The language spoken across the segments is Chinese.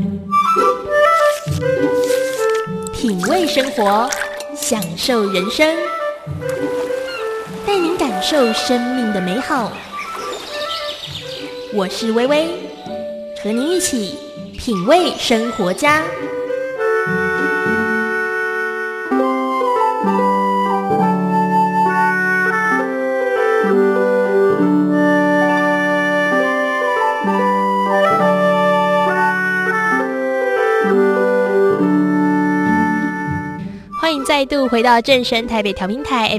品味生活，享受人生，带您感受生命的美好。我是薇薇，和您一起品味生活家。欢迎再度回到正声台北调频台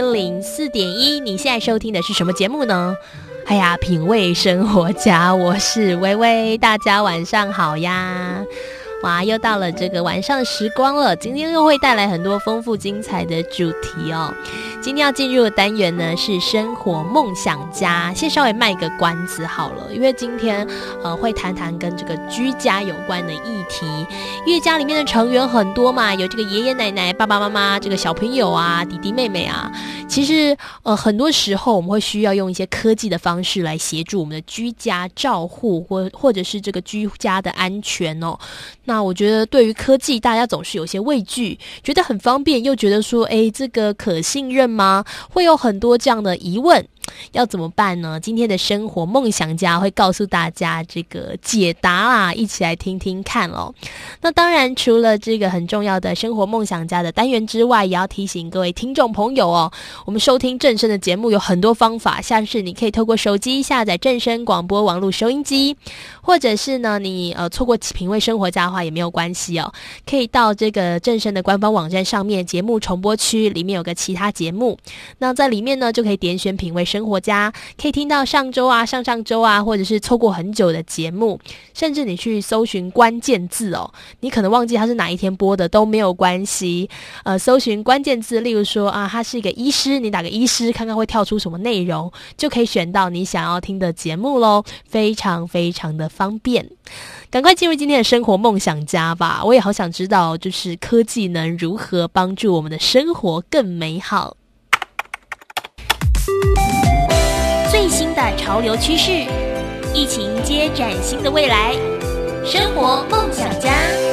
FM104.1， 你现在收听的是什么节目呢？哎呀，品味生活家，我是薇薇，大家晚上好呀。哇，又到了这个晚上的时光了，今天又会带来很多丰富精彩的主题哦。今天要进入的单元呢是生活梦想家，先稍微卖个关子好了，因为今天会谈谈跟这个居家有关的议题。因为家里面的成员很多嘛，有这个爷爷奶奶、爸爸妈妈、这个小朋友啊、弟弟妹妹啊。其实很多时候我们会需要用一些科技的方式来协助我们的居家照护或者是这个居家的安全哦。那我觉得对于科技大家总是有些畏惧，觉得很方便，又觉得说这个可信任吗？会有很多这样的疑问，要怎么办呢？今天的生活梦想家会告诉大家这个解答啦，一起来听听看哦。那当然除了这个很重要的生活梦想家的单元之外，也要提醒各位听众朋友哦，我们收听正声的节目有很多方法，像是你可以透过手机下载正声广播网络收音机，或者是呢你错过品味生活家的话也没有关系哦，可以到这个正声的官方网站上面节目重播区里面有个其他节目，那在里面呢就可以点选品味生活家，可以听到上周啊、上上周啊，或者是错过很久的节目，甚至你去搜寻关键字哦，你可能忘记它是哪一天播的都没有关系，搜寻关键字，例如说啊，他是一个医师，你打个医师看看会跳出什么内容，就可以选到你想要听的节目咯，非常非常的方便。赶快进入今天的生活梦想家吧，我也好想知道就是科技能如何帮助我们的生活更美好。最新的潮流趋势，一起迎接崭新的未来。生活梦想家，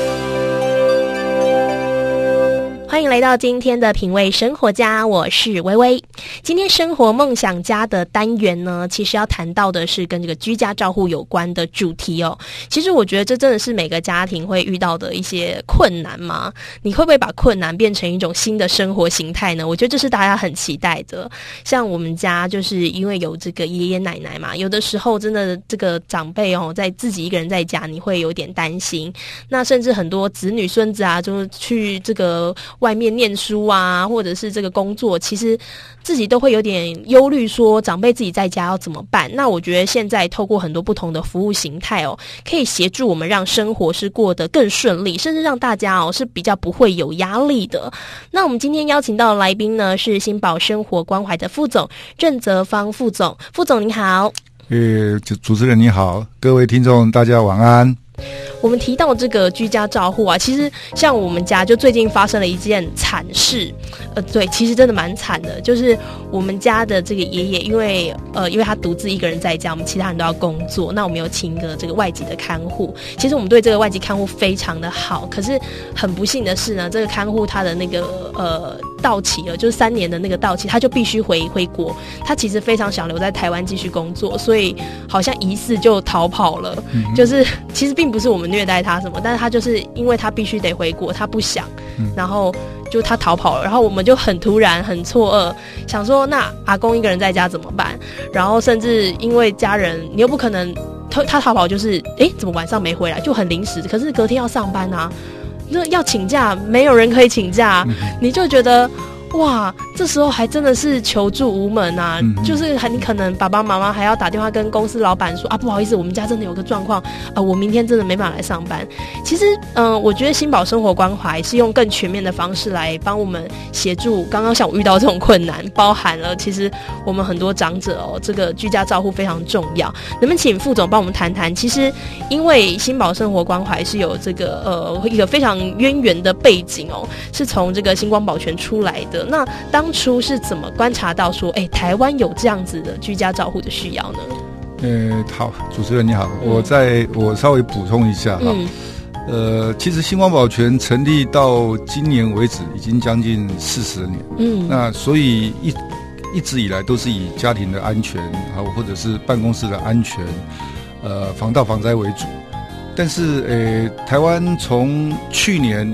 欢迎来到今天的品味生活家，我是薇薇。今天生活梦想家的单元呢，其实要谈到的是跟这个居家照护有关的主题哦。其实我觉得这真的是每个家庭会遇到的一些困难嘛，你会不会把困难变成一种新的生活形态呢？我觉得这是大家很期待的。像我们家就是因为有这个爷爷奶奶嘛，有的时候真的这个长辈在自己一个人在家，你会有点担心。那甚至很多子女孙子啊，就是去这个外面念书啊，或者是这个工作，其实自己都会有点忧虑，说长辈自己在家要怎么办。那我觉得现在透过很多不同的服务形态可以协助我们让生活是过得更顺利，甚至让大家是比较不会有压力的。那我们今天邀请到的来宾呢，是新宝生活关怀的副总郑泽芳副总。副总您好。 主持人你好，各位听众大家晚安。 我们提到这个居家照护啊，其实像我们家就最近发生了一件惨事，对，其实真的蛮惨的，就是我们家的这个爷爷，因为他独自一个人在家，我们其他人都要工作，那我们有请一个这个外籍的看护。其实我们对这个外籍看护非常的好，可是很不幸的是呢，这个看护他的那个到期了，就是3年的那个到期，他就必须回国。他其实非常想留在台湾继续工作，所以好像疑似就逃跑了。就是其实并不是我们虐待他什么，但是他就是因为他必须得回国，他不想，然后就他逃跑了。然后我们就很突然很错愕，想说那阿公一个人在家怎么办？然后甚至因为家人，你又不可能他逃跑就是怎么晚上没回来，就很临时，可是隔天要上班啊，那要请假没有人可以请假，你就觉得哇，这时候还真的是求助无门啊，就是你可能爸爸妈妈还要打电话跟公司老板说啊，不好意思，我们家真的有个状况我明天真的没办法来上班。其实我觉得新宝生活关怀是用更全面的方式来帮我们协助刚刚像我遇到这种困难，包含了其实我们很多长者这个居家照护非常重要。能不能请副总帮我们谈谈，其实因为新宝生活关怀是有这个一个非常渊源的背景是从这个星光保全出来的，那当初是怎么观察到说台湾有这样子的居家照护的需要呢？ 好，主持人你好，我稍微补充一下其实星光保全成立到今年为止已经将近40年，那所以一直以来都是以家庭的安全，或者是办公室的安全，防盗防灾为主。但是台湾从去年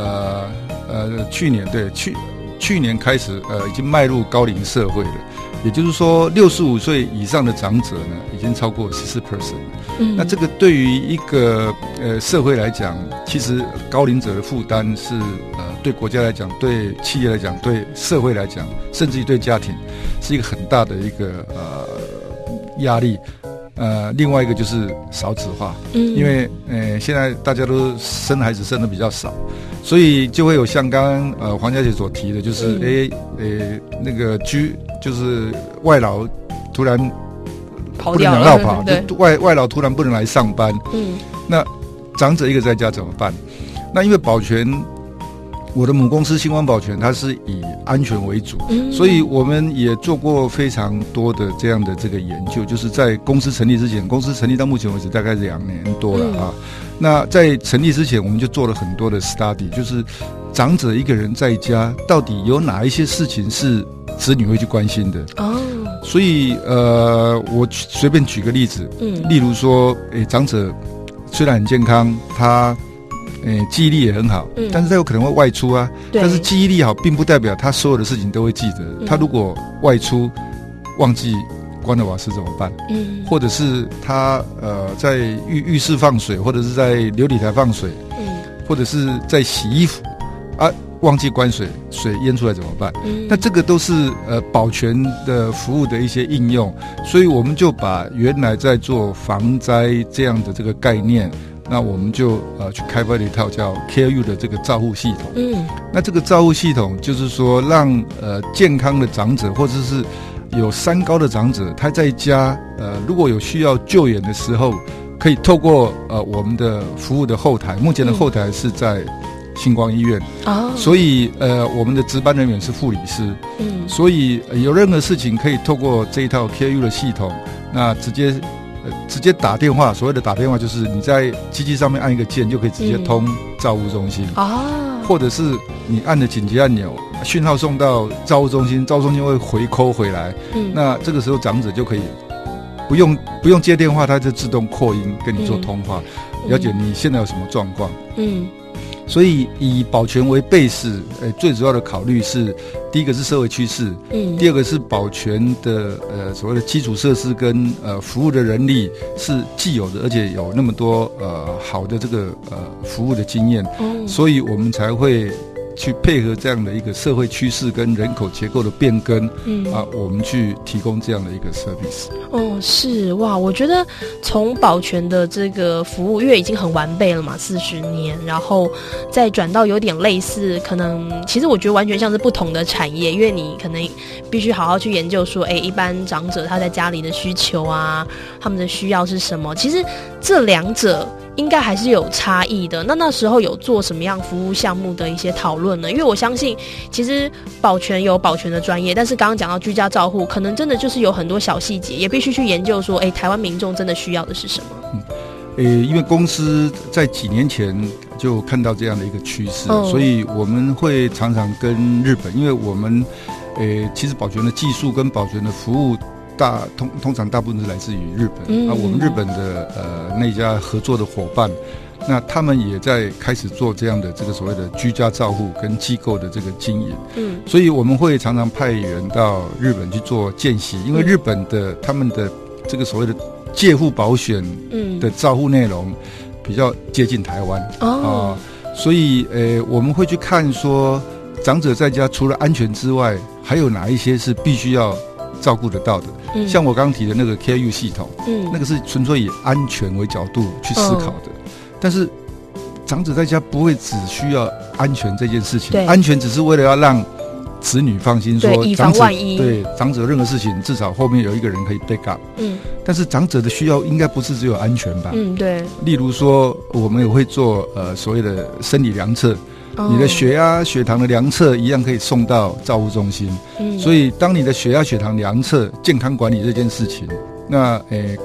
开始已经迈入高龄社会了，也就是说65岁以上的长者呢已经超过14%。那这个对于一个社会来讲，其实高龄者的负担是对国家来讲，对企业来讲，对社会来讲，甚至于对家庭是一个很大的一个压力。另外一个就是少子化，因为现在大家都生孩子生的比较少，所以就会有像刚刚黄小姐所提的，就是那个就是外劳突然不能养到跑，外劳突然不能来上班，那长者一个在家怎么办？那因为保全，我的母公司星光保全，它是以安全为主，所以我们也做过非常多的这样的这个研究，就是在公司成立之前，公司成立到目前为止大概2年多了啊。那在成立之前，我们就做了很多的 study， 就是长者一个人在家，到底有哪一些事情是子女会去关心的哦。所以我随便举个例子，例如说，长者虽然很健康，他记忆力也很好，但是他有可能会外出啊。但是记忆力好，并不代表他所有的事情都会记得。他如果外出忘记关了瓦斯怎么办？或者是他在浴室放水，或者是在流理台放水，或者是在洗衣服啊，忘记关水，水淹出来怎么办？那这个都是保全的服务的一些应用，所以我们就把原来在做防灾这样的这个概念。那我们就去开发了一套叫 CareU 的这个照护系统。那这个照护系统就是说，让健康的长者或者是有3高的长者，他在家如果有需要救援的时候，可以透过我们的服务的后台，目前的后台是在星光医院，所以我们的值班人员是护理师，所以有任何事情可以透过这一套 CareU 的系统，那直接打电话，所谓的打电话就是你在机器上面按一个键就可以直接通照护中心，或者是你按了紧急按钮，讯号送到照护中心，照护中心会回扣回来，那这个时候长者就可以不用接电话，它就自动扩音跟你做通话，了解你现在有什么状况。所以以保全为base，最主要的考虑是，第一个是社会趋势，第二个是保全的所谓的基础设施跟服务的人力是既有的，而且有那么多好的这个服务的经验，所以我们才会去配合这样的一个社会趋势跟人口结构的变更，我们去提供这样的一个 service。 是哇，我觉得从保全的这个服务，因为已经很完备了嘛，40年，然后再转到有点类似，可能其实我觉得完全像是不同的产业，因为你可能必须好好去研究说，一般长者他在家里的需求啊，他们的需要是什么，其实这两者应该还是有差异的。那时候有做什么样服务项目的一些讨论呢？因为我相信其实保全有保全的专业，但是刚刚讲到居家照护，可能真的就是有很多小细节，也必须去研究说台湾民众真的需要的是什么。 因为公司在几年前就看到这样的一个趋势，所以我们会常常跟日本，因为我们其实保全的技术跟保全的服务通常大部分是来自于日本，我们日本的那家合作的伙伴，那他们也在开始做这样的这个所谓的居家照护跟机构的这个经营，所以我们会常常派员到日本去做见习，因为日本的他们的这个所谓的介护保险的照护内容比较接近台湾，所以我们会去看说长者在家除了安全之外，还有哪一些是必须要照顾得到的，像我刚刚提的那个 CareU 系统，那个是纯粹以安全为角度去思考的，但是长者在家不会只需要安全这件事情，安全只是为了要让子女放心，说以防万一， 对长者任何事情至少后面有一个人可以 back up，但是长者的需要应该不是只有安全吧， 对， 例如说我们也会做所谓的生理量测，你的血压、血糖的量测一样可以送到照护中心，所以当你的血压、血糖量测、健康管理这件事情，那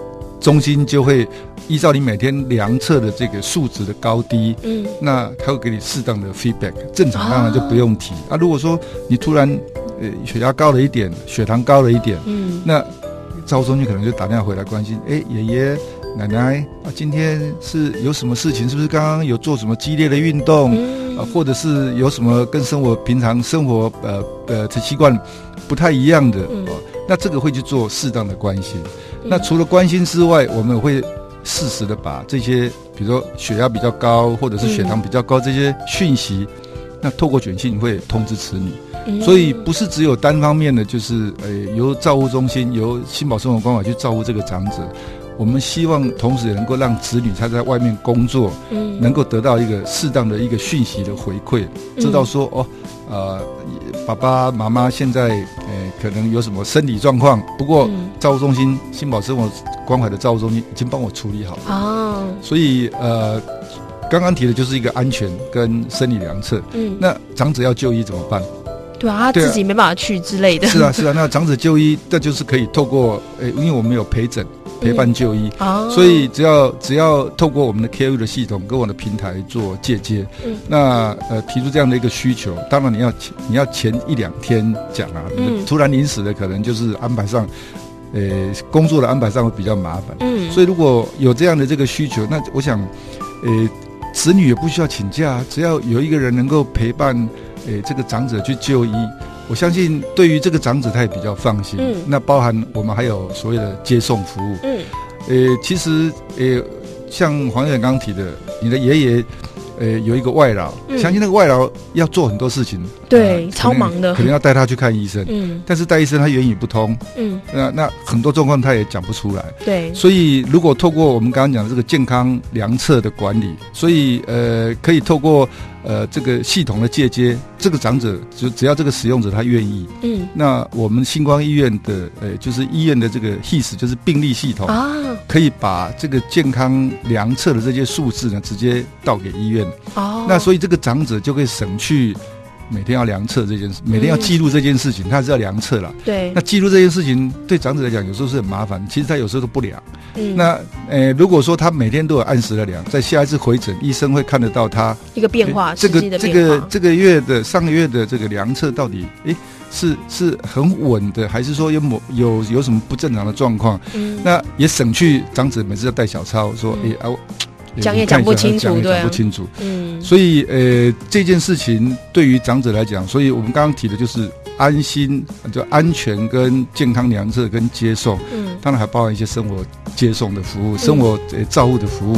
中心就会依照你每天量测的这个数值的高低，那它会给你适当的 feedback。正常当然就不用提啊。如果说你突然血压高了一点，血糖高了一点，那照护中心可能就打电话回来关心，爷爷奶奶啊，今天是有什么事情？是不是刚刚有做什么激烈的运动？或者是有什么跟平常生活习惯不太一样的？那这个会去做适当的关心。那除了关心之外，我们会适时的把这些，比如说血压比较高，或者是血糖比较高这些讯息，那透过简讯会通知子女。所以不是只有单方面的，就是由照护中心、由新保生活关怀去照顾这个长者。我们希望同时也能够让子女他在外面工作，能够得到一个适当的一个讯息的回馈，知道说爸爸妈妈现在可能有什么生理状况，不过照护中心、新保生活关怀的照护中心已经帮我处理好了。所以刚刚提的就是一个安全跟生理量测。那长者要就医怎么办？ 对啊，他自己没办法去之类的。 是啊，那长者就医，那就是可以透过因为我们有陪诊。陪伴就医，所以只要透过我们的 KU 的系统跟我的平台做借接，那提出这样的一个需求，当然你要前1-2天讲啊，突然临时的可能就是安排上，工作的安排上会比较麻烦，所以如果有这样的这个需求，那我想，子女也不需要请假，只要有一个人能够陪伴，这个长者去就医。我相信对于这个长者他也比较放心。那包含我们还有所谓的接送服务。其实像黄院长刚提的，你的爷爷有一个外劳，相信那个外劳要做很多事情， 对，超忙的， 可能要带他去看医生，但是带医生他言语不通，那很多状况他也讲不出来， 对， 所以如果透过我们刚刚讲的这个健康量测的管理，所以可以透过这个系统的借接，这个长者只要这个使用者他愿意，那我们星光医院的就是医院的这个 HIS 就是病历系统可以把这个健康量测的这些数字呢直接倒给医院，那所以这个长者就可以省去每天要量测这件事，每天要记录这件事情，他是要量测啦。 对， 那记录这件事情对长者来讲有时候是很麻烦，其实他有时候都不量。那如果说他每天都有按时的量，在下一次回诊，医生会看得到他一个变化， 这个月的上个月的这个量测到底是很稳的，还是说有什么不正常的状况？那也省去长者每次要带小抄说讲也讲不清楚，对， 讲不清楚。所以这件事情对于长者来讲，所以我们刚刚提的就是安心、就安全跟健康量测跟接送，当然还包含一些生活接送的服务、生活照护的服务。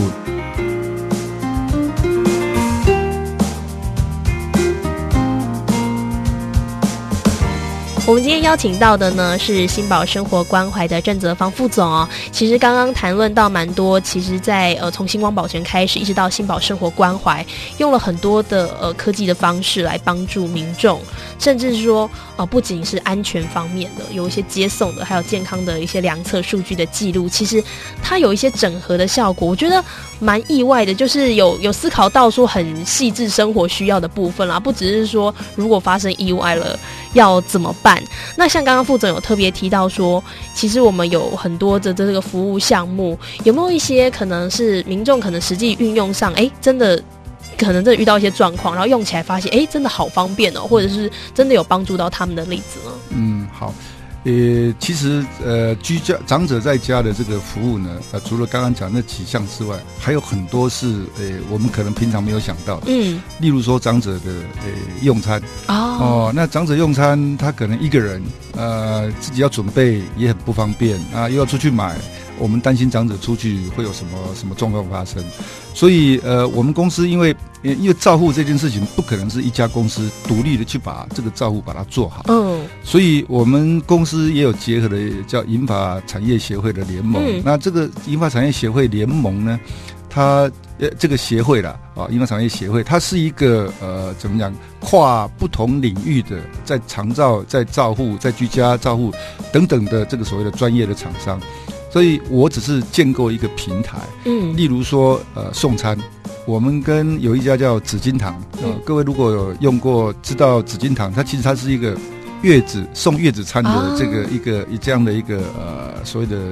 我们今天邀请到的呢是新保生活关怀的郑泽芳副总哦。其实刚刚谈论到蛮多，其实在从星光保全开始，一直到新保生活关怀，用了很多的科技的方式来帮助民众，甚至说不仅是安全方面的，有一些接送的，还有健康的一些量测数据的记录，其实它有一些整合的效果，我觉得蛮意外的，就是有思考到说很细致生活需要的部分啦，不只是说如果发生意外了要怎么办。那像刚刚副总有特别提到说，其实我们有很多的这个服务项目，有没有一些可能是民众可能实际运用上，真的可能真的遇到一些状况，然后用起来发现，真的好方便哦，或者是真的有帮助到他们的例子呢？ 好。其实居家长者在家的这个服务呢，除了刚刚讲那几项之外，还有很多是我们可能平常没有想到的。例如说长者的用餐那长者用餐，他可能一个人自己要准备也很不方便啊，又要出去买，我们担心长者出去会有什么状况发生，所以我们公司因为照护这件事情不可能是一家公司独立的去把这个照护把它做好，所以我们公司也有结合的叫银发产业协会的联盟。那这个银发产业协会联盟呢，它这个协会啦银发产业协会，它是一个怎么讲，跨不同领域的，在长照、在照护、在居家照护等等的这个所谓的专业的厂商。所以我只是建构一个平台，例如说送餐，我们跟有一家叫紫金堂，各位如果有用过，知道紫金堂，它其实它是一个送月子餐的这个这样的一个所谓的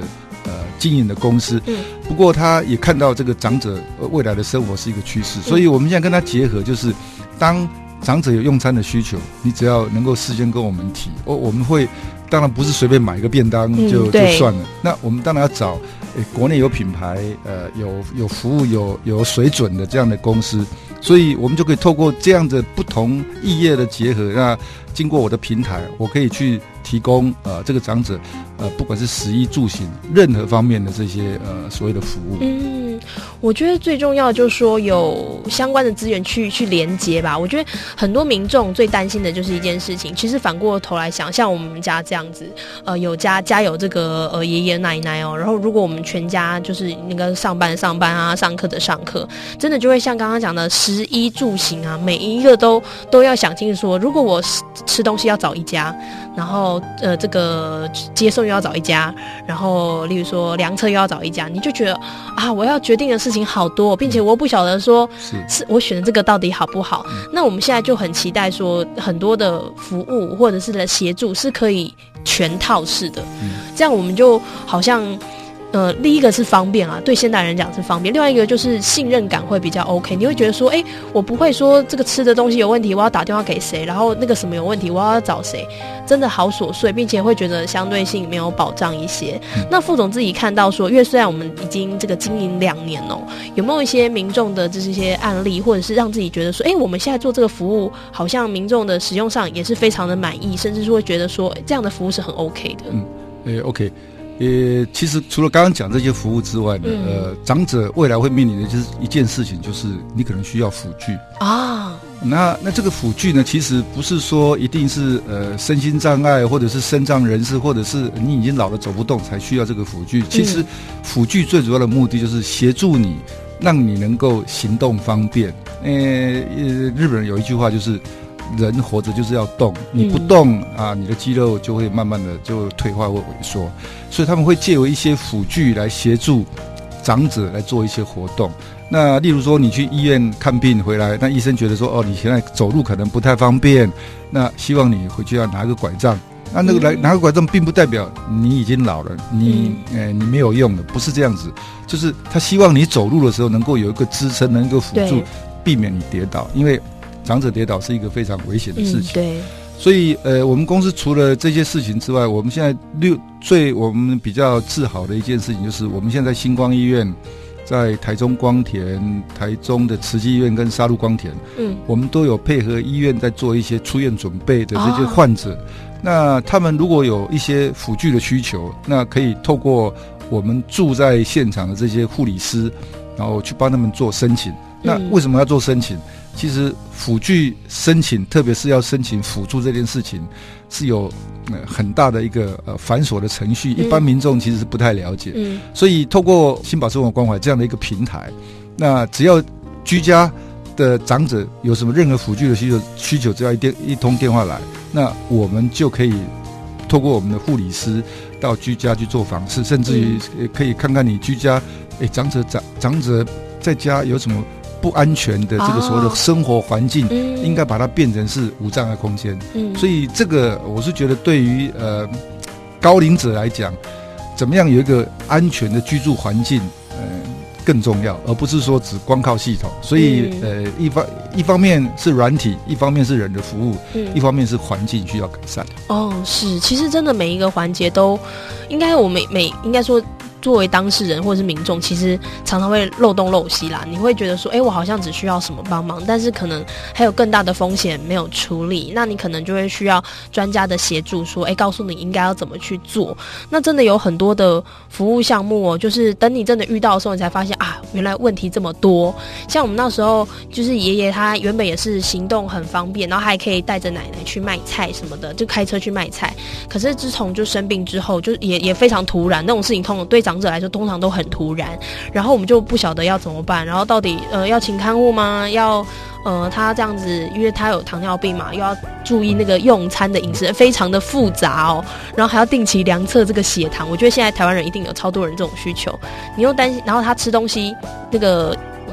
经营的公司，不过他也看到这个长者未来的生活是一个趋势，所以我们现在跟他结合，就是当长者有用餐的需求，你只要能够事先跟我们提，我们会当然不是随便买一个便当就算了，那我们当然要找国内有品牌有服务有水准的这样的公司，所以我们就可以透过这样的不同异业的结合，那经过我的平台，我可以去提供这个长者不管是食衣住行任何方面的这些所谓的服务。 我觉得最重要的就是说有相关的资源去连接吧。我觉得很多民众最担心的就是一件事情，其实反过头来想，像我们家这样子，有家有这个爷爷奶奶哦，然后如果我们全家就是那个上班啊，上课的上课，真的就会像刚刚讲的食衣住行啊，每一个都要想清楚说，如果我吃东西要找一家，然后这个接送又要找一家，然后例如说量测又要找一家，你就觉得啊，我要决定的事情好多，并且我不晓得说是我选的这个到底好不好。那我们现在就很期待说很多的服务或者是协助是可以全套式的，这样我们就好像第一个是方便啊，对现代人讲是方便，另外一个就是信任感会比较 OK， 你会觉得说我不会说这个吃的东西有问题我要打电话给谁，然后那个什么有问题我要找谁，真的好琐碎，并且会觉得相对性没有保障一些。那副总自己看到说，因为虽然我们已经这个经营2年哦，有没有一些民众的这些案例，或者是让自己觉得说我们现在做这个服务好像民众的使用上也是非常的满意，甚至是会觉得说这样的服务是很 OK 的。 OK，其实除了刚刚讲这些服务之外呢，长者未来会面临的就是一件事情，就是你可能需要辅具啊。那这个辅具呢，其实不是说一定是身心障碍，或者是身障人士，或者是你已经老了走不动才需要这个辅具。其实辅具最主要的目的就是协助你，让你能够行动方便。日本人有一句话就是，人活着就是要动，你不动啊，你的肌肉就会慢慢的就退化或萎缩，所以他们会借由一些辅具来协助长者来做一些活动。那例如说你去医院看病回来，那医生觉得说你现在走路可能不太方便，那希望你回去要拿个拐杖。那个拿个拐杖并不代表你已经老了，你没有用了，不是这样子，就是他希望你走路的时候能够有一个支撑，能够辅助，避免你跌倒，因为长者跌倒是一个非常危险的事情。 对。 所以我们公司除了这些事情之外，我们现在我们比较自豪的一件事情，就是我们现在星光医院，在台中光田、台中的慈济医院跟沙鹿光田，我们都有配合医院在做一些出院准备的这些患者。那他们如果有一些辅具的需求，那可以透过我们住在现场的这些护理师，然后去帮他们做申请。那为什么要做申请？其实辅具申请，特别是要申请辅助这件事情，是有很大的一个繁琐的程序，一般民众其实是不太了解。所以透过新保生活关怀这样的一个平台，那只要居家的长者有什么任何辅具的需求，只要一通电话来，那我们就可以透过我们的护理师到居家去做访视，甚至于可以看看你居家长者在家有什么不安全的这个所谓的生活环境，应该把它变成是无障碍空间。所以这个我是觉得对于高龄者来讲，怎么样有一个安全的居住环境更重要，而不是说只光靠系统。所以一方面是软体，一方面是人的服务，一方面是环境需要改善。 是，其实真的每一个环节都应该应该说，作为当事人或者是民众，其实常常会漏洞漏西啦。你会觉得说我好像只需要什么帮忙，但是可能还有更大的风险没有处理，那你可能就会需要专家的协助，说告诉你应该要怎么去做。那真的有很多的服务项目就是等你真的遇到的时候，你才发现原来问题这么多。像我们那时候就是爷爷他原本也是行动很方便，然后还可以带着奶奶去卖菜什么的，就开车去卖菜。可是自从就生病之后，就也非常突然，那种事情对长者来说通常都很突然，然后我们就不晓得要怎么办，然后到底要请看护吗？要他这样子，因为他有糖尿病嘛，又要注意那个用餐的饮食，非常的复杂哦。然后还要定期量测这个血糖，我觉得现在台湾人一定有超多人这种需求。你又担心，然后他吃东西那个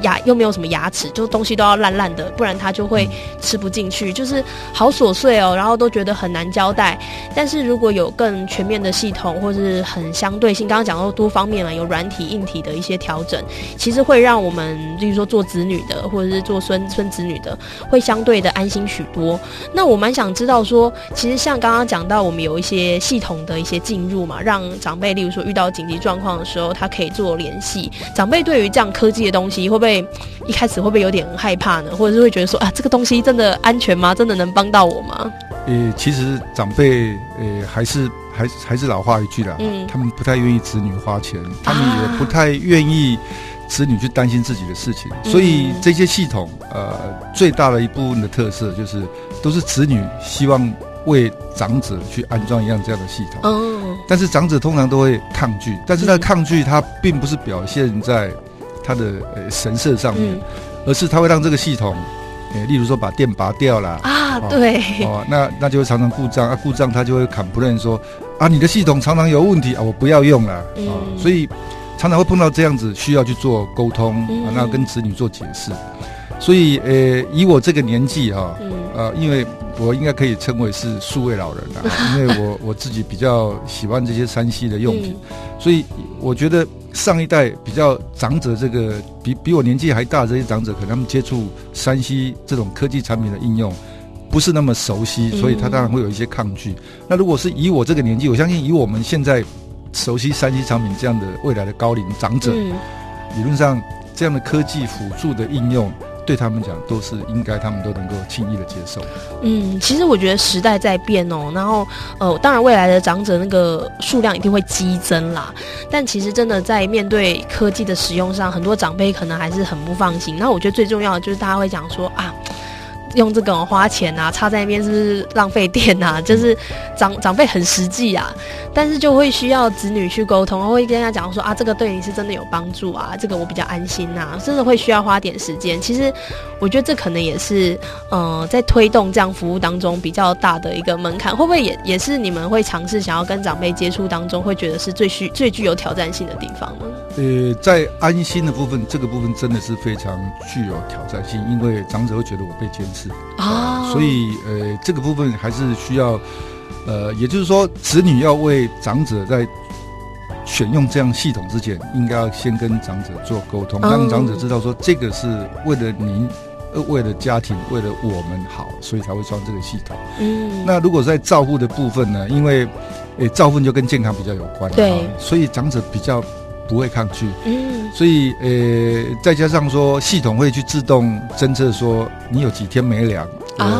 又没有什么牙齿，就东西都要烂烂的，不然他就会吃不进去，就是好琐碎哦，然后都觉得很难交代。但是如果有更全面的系统，或是很相对性，刚刚讲到多方面嘛，有软体硬体的一些调整，其实会让我们例如说做子女的或者是做孙子女的会相对的安心许多。那我蛮想知道说，其实像刚刚讲到我们有一些系统的一些进入嘛，让长辈例如说遇到紧急状况的时候他可以做联系。长辈对于这样科技的东西会不会一开始会不会有点害怕呢？或者是会觉得说这个东西真的安全吗？真的能帮到我吗？ 其实长辈还是老话一句啦，他们不太愿意子女花钱，他们也不太愿意子女去担心自己的事情，所以这些系统最大的一部分的特色就是都是子女希望为长者去安装一样这样的系统，但是长者通常都会抗拒，但是他的抗拒他并不是表现在他的神色上面，而是他会让这个系统例如说把电拔掉了对那就会常常故障故障他就会complain说你的系统常常有问题我不要用了所以常常会碰到这样子需要去做沟通那跟子女做解释。所以以我这个年纪因为我应该可以称为是数位老人因为我自己比较喜欢这些3C 的用品，所以我觉得上一代比较长者，这个比我年纪还大的这些长者，可能他们接触3C 这种科技产品的应用不是那么熟悉，所以他当然会有一些抗拒。那如果是以我这个年纪，我相信以我们现在熟悉3C 产品这样的未来的高龄长者，理论上这样的科技辅助的应用对他们讲都是应该他们都能够轻易的接受。 其实我觉得时代在变然后当然未来的长者那个数量一定会激增啦，但其实真的在面对科技的使用上，很多长辈可能还是很不放心。那我觉得最重要的就是大家会讲说用这个花钱插在那边是不是浪费电就是长辈很实际但是就会需要子女去沟通，会跟他讲说这个对你是真的有帮助这个我比较安心真的会需要花点时间。其实我觉得这可能也是在推动这样服务当中比较大的一个门槛，会不会也是你们会尝试想要跟长辈接触当中会觉得是最具有挑战性的地方呢？ 在安心的部分，这个部分真的是非常具有挑战性，因为长者会觉得我被监视所以这个部分还是需要也就是说子女要为长者在选用这样系统之前，应该要先跟长者做沟通，让长者知道说这个是为了您为了家庭为了我们好，所以才会装这个系统那如果在照护的部分呢，因为照护就跟健康比较有关对所以长者比较不会抗拒所以再加上说系统会去自动侦测说你有几天没量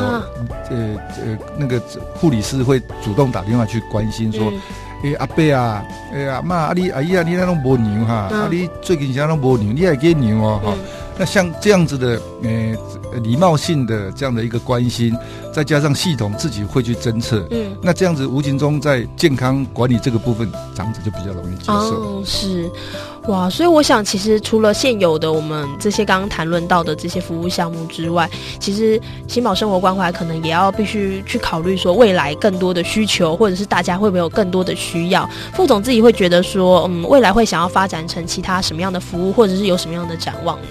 那个护理师会主动打电话去关心说阿伯阿嬷阿姨你那都没牛你最近现在都没牛，你还给牛那像这样子的礼貌性的这样的一个关心，再加上系统自己会去侦测那这样子无形中在健康管理这个部分长者就比较容易接受是哇，所以我想其实除了现有的我们这些刚刚谈论到的这些服务项目之外，其实新宝生活关怀可能也要必须去考虑说未来更多的需求，或者是大家会不会有更多的需要。副总自己会觉得说未来会想要发展成其他什么样的服务，或者是有什么样的展望呢？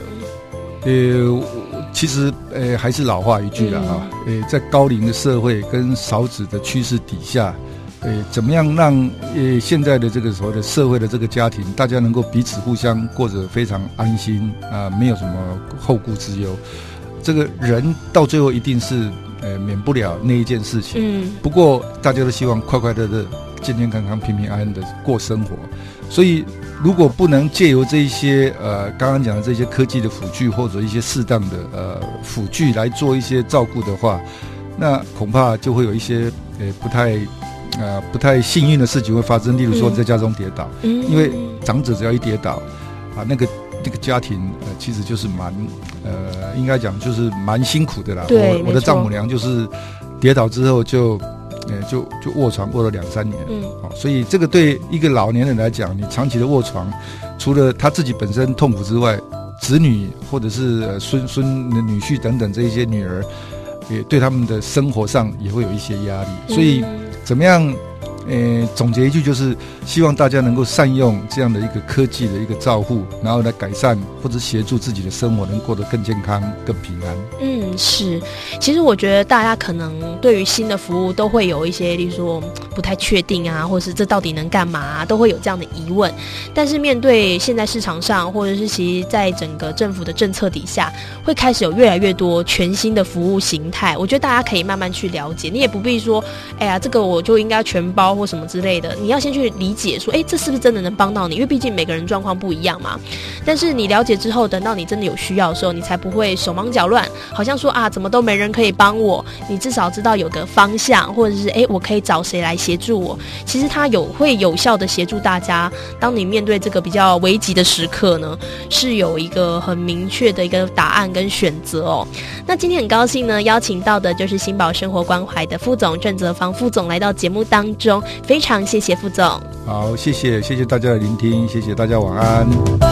其实还是老话一句啦在高龄的社会跟少子的趋势底下怎么样让现在的这个所谓的社会的这个家庭，大家能够彼此互相过着非常安心没有什么后顾之忧。这个人到最后一定是免不了那一件事情不过大家都希望快快乐乐健健康康平平安安的过生活，所以如果不能借由这一些刚刚讲的这些科技的辅具或者一些适当的辅具来做一些照顾的话，那恐怕就会有一些不太幸运的事情会发生，例如说在家中跌倒因为长者只要一跌倒那个家庭其实就是应该讲就是蛮辛苦的啦。我的丈母娘就是跌倒之后就卧床卧了2-3年所以这个对一个老年人来讲，你长期的卧床，除了他自己本身痛苦之外，子女或者是孙女婿等等这一些女儿也对他们的生活上也会有一些压力所以怎么样总结一句就是希望大家能够善用这样的一个科技的一个照护，然后来改善或者协助自己的生活能过得更健康更平安。 是，其实我觉得大家可能对于新的服务都会有一些例如说不太确定啊，或者是这到底能干嘛啊，都会有这样的疑问。但是面对现在市场上或者是其实在整个政府的政策底下，会开始有越来越多全新的服务形态，我觉得大家可以慢慢去了解，你也不必说哎呀这个我就应该全包或什么之类的，你要先去理解说这是不是真的能帮到你，因为毕竟每个人状况不一样嘛。但是你了解之后，等到你真的有需要的时候，你才不会手忙脚乱，好像说怎么都没人可以帮我，你至少知道有个方向，或者是我可以找谁来协助我。其实它会有效的协助大家，当你面对这个比较危急的时刻呢，是有一个很明确的一个答案跟选择哦。那今天很高兴呢，邀请到的就是新宝生活关怀的副总郑泽芳副总来到节目当中，非常谢谢副总。 好，谢谢大家的聆听，谢谢大家，晚安。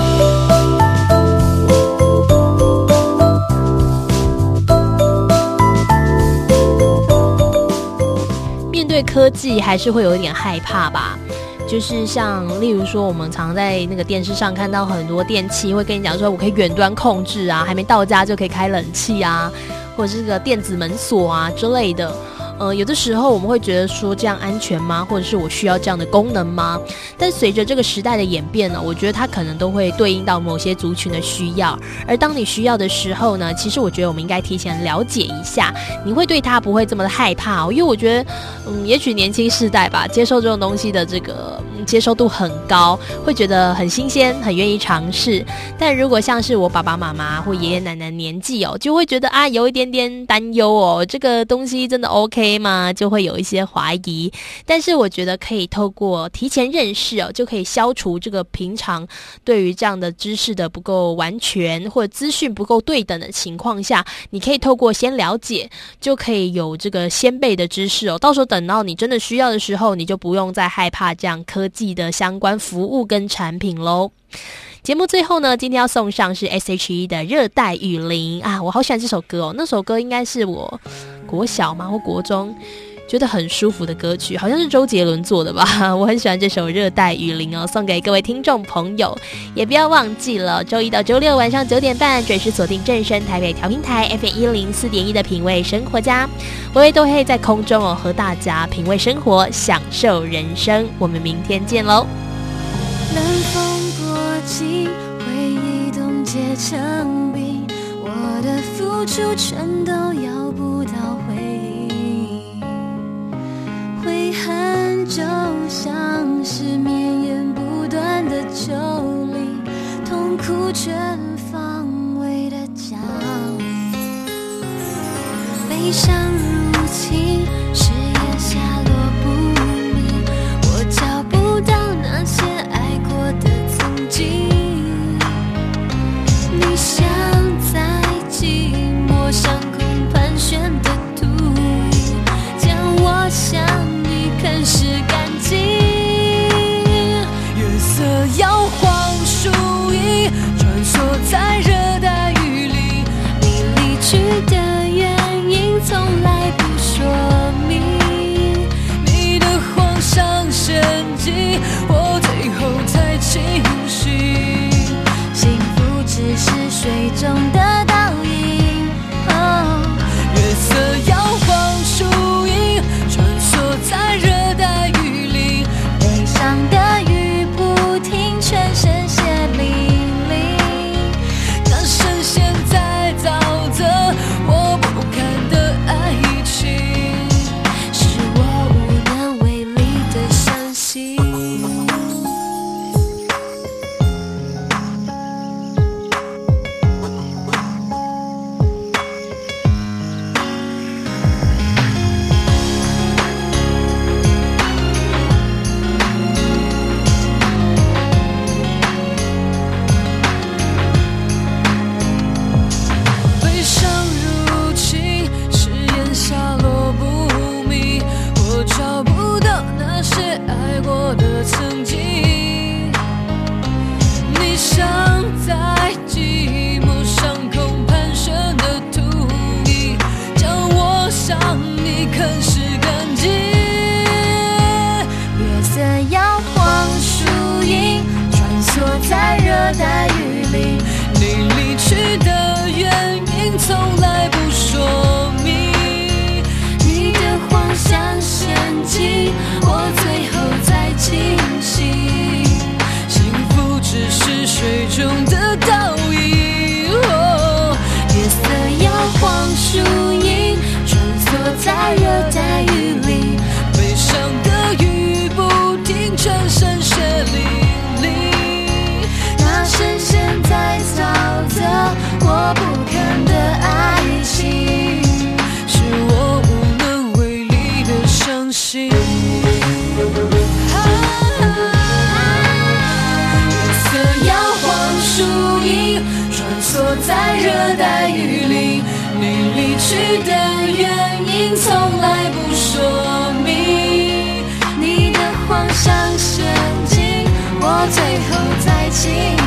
面对科技还是会有一点害怕吧，就是像例如说我们常在那个电视上看到很多电器会跟你讲说我可以远端控制啊，还没到家就可以开冷气啊，或者是个电子门锁啊之类的。有的时候我们会觉得说这样安全吗？或者是我需要这样的功能吗？但随着这个时代的演变呢，我觉得它可能都会对应到某些族群的需要。而当你需要的时候呢，其实我觉得我们应该提前了解一下，你会对它不会这么的害怕哦。因为我觉得，也许年轻世代吧，接受这种东西的这个接受度很高，会觉得很新鲜，很愿意尝试。但如果像是我爸爸妈妈或爷爷奶奶年纪就会觉得有一点点担忧这个东西真的 OK吗？就会有一些怀疑。但是我觉得可以透过提前认识就可以消除这个平常对于这样的知识的不够完全或者资讯不够对等的情况下，你可以透过先了解，就可以有这个先辈的知识到时候等到你真的需要的时候，你就不用再害怕这样科技的相关服务跟产品咯。节目最后呢，今天要送上是 S.H.E 的热带雨林我好喜欢这首歌那首歌应该是我国小嘛或国中觉得很舒服的歌曲，好像是周杰伦做的吧。我很喜欢这首热带雨林送给各位听众朋友。也不要忘记了周一到周六晚上9点半准时锁定正声台北调频台 FM104.1 的品味生活家，微微都会在空中和大家品味生活，享受人生。我们明天见咯。 冷风过境，回忆冻结成冰，我的付出全都要不到回应，悔恨就像是绵延不断的丘陵，痛苦全方位的降临，悲伤入侵，视野下落不明，我找不到那些爱过的曾经，你像在寂寞上空盘旋的秃鹰，将我向你啃食干净，月色摇晃树影，穿梭在热带雨林，你离去的原因从来不说明，你的慌上神经，我最后才清醒，幸福只是水中的倒影，月色摇晃树影，穿梭在热带雨林，悲伤的雨不停，全身血淋淋，那深陷在沼泽我不堪的爱情，是我无能为力的伤心。 来不说明。你的幻想陷阱，我最后才清醒，幸福只是水中的倒影。夜色摇晃树影，穿梭在热带雨林，悲伤的雨不停成声血淋淋。那深陷在沼泽我不堪的爱情，是我无能为力的伤心。夜色摇晃树影，穿梭在热带雨林，你离去的原因从来不说明。你的幻想陷阱，我最后才清